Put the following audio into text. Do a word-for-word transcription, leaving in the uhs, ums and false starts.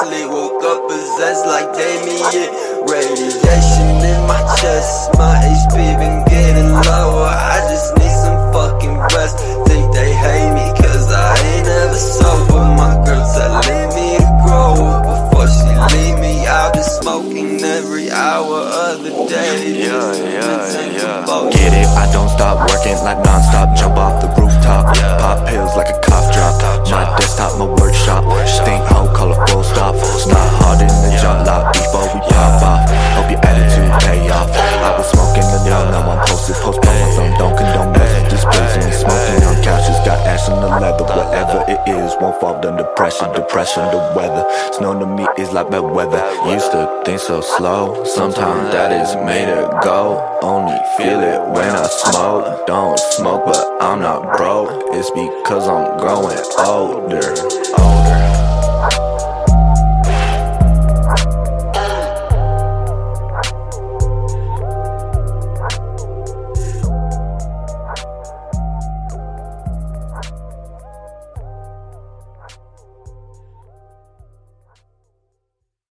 sleep, woke up possessed like Damien. Radiation in my chest, my H P been getting lower. I just need some fucking rest. Think they hate me cause I ain't ever sober. My girl telling me to grow up before she leave me. I've been smoking every hour of the day. Yeah, yeah, yeah. Get it, I don't stop working like non-stop. Jump off the rooftop, pop pills like a cough drop. My desktop, my workshop, stink hoe, call a full stop. Not hard in the jump lock before we pop off. Hope your attitude pay off. I was smoking the no, now I'm posted. Postpone my thumb, don't condone message displeasing me. Smoking on couches, got ash on the leather. Whatever it is, won't fall under pressure. Depression, the weather, it's known to me is like bad weather. Used to think so slow, sometimes that is made it go. Only feel it when I smoke. Don't smoke, but I'm not broke. It's because I'm growing older, older.